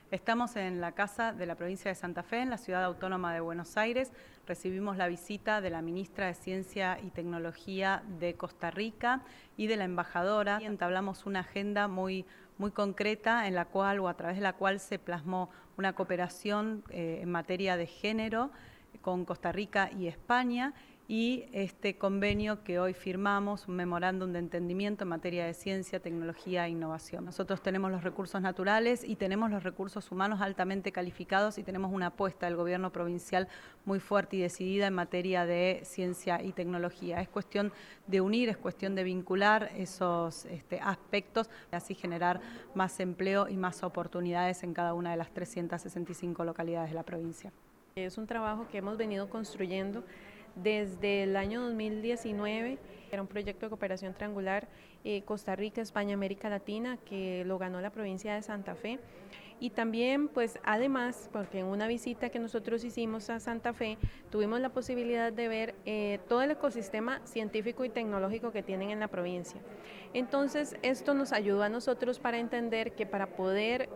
Estamos en la Casa de la Provincia de Santa Fe, en la Ciudad Autónoma de Buenos Aires. Recibimos la visita de la Ministra de Ciencia y Tecnología de Costa Rica y de la embajadora. Y entablamos una agenda muy concreta en la cual o a través de la cual se plasmó una cooperación en materia de género con Costa Rica y España, y este convenio que hoy firmamos, un memorándum de entendimiento en materia de ciencia, tecnología e innovación. Nosotros tenemos los recursos naturales y tenemos los recursos humanos altamente calificados y tenemos una apuesta del gobierno provincial muy fuerte y decidida en materia de ciencia y tecnología. Es cuestión de unir, es cuestión de vincular esos aspectos y así generar más empleo y más oportunidades en cada una de las 365 localidades de la provincia. Es un trabajo que hemos venido construyendo desde el año 2019, era un proyecto de cooperación triangular Costa Rica, España, América Latina, que lo ganó la provincia de Santa Fe. Y también, pues además, porque en una visita que nosotros hicimos a Santa Fe, tuvimos la posibilidad de ver todo el ecosistema científico y tecnológico que tienen en la provincia. Entonces, esto nos ayudó a nosotros para entender que para poder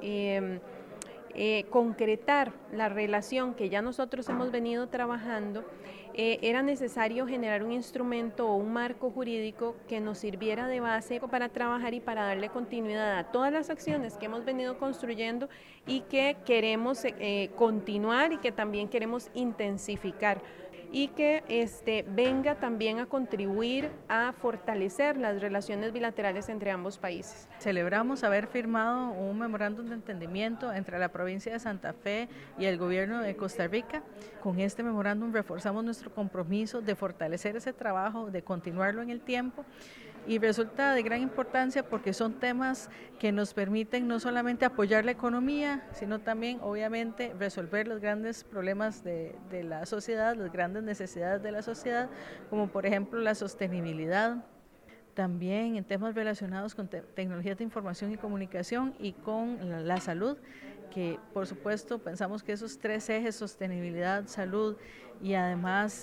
concretar la relación que ya nosotros hemos venido trabajando, era necesario generar un instrumento o un marco jurídico que nos sirviera de base para trabajar y para darle continuidad a todas las acciones que hemos venido construyendo y que queremos continuar y que también queremos intensificar, y que venga también a contribuir a fortalecer las relaciones bilaterales entre ambos países. Celebramos haber firmado un memorándum de entendimiento entre la provincia de Santa Fe y el gobierno de Costa Rica. Con este memorándum reforzamos nuestro compromiso de fortalecer ese trabajo, de continuarlo en el tiempo, y resulta de gran importancia porque son temas que nos permiten no solamente apoyar la economía, sino también obviamente resolver los grandes problemas de la sociedad, las grandes necesidades de la sociedad, como por ejemplo la sostenibilidad. También en temas relacionados con tecnologías de información y comunicación y con la salud, que por supuesto pensamos que esos tres ejes, sostenibilidad, salud y además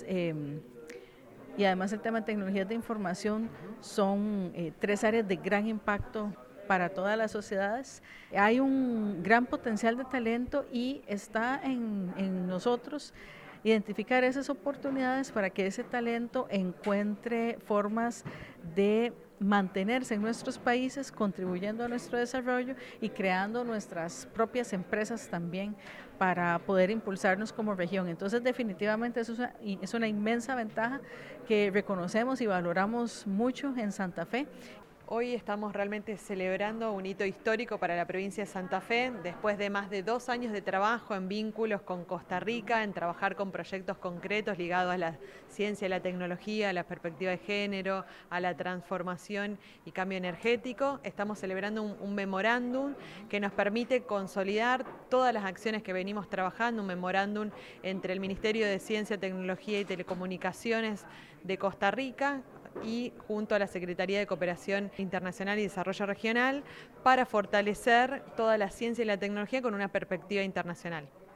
el tema de tecnologías de información son tres áreas de gran impacto para todas las sociedades. Hay un gran potencial de talento y está en nosotros identificar esas oportunidades para que ese talento encuentre formas de mantenerse en nuestros países, contribuyendo a nuestro desarrollo y creando nuestras propias empresas también para poder impulsarnos como región. Entonces definitivamente eso es una inmensa ventaja que reconocemos y valoramos mucho en Santa Fe. Hoy estamos realmente celebrando un hito histórico para la provincia de Santa Fe, después de más de 2 años de trabajo en vínculos con Costa Rica, en trabajar con proyectos concretos ligados a la ciencia y la tecnología, a la perspectiva de género, a la transformación y cambio energético. Estamos celebrando un memorándum que nos permite consolidar todas las acciones que venimos trabajando, un memorándum entre el Ministerio de Ciencia, Tecnología y Telecomunicaciones de Costa Rica y junto a la Secretaría de Cooperación Internacional y Desarrollo Regional para fortalecer toda la ciencia y la tecnología con una perspectiva internacional.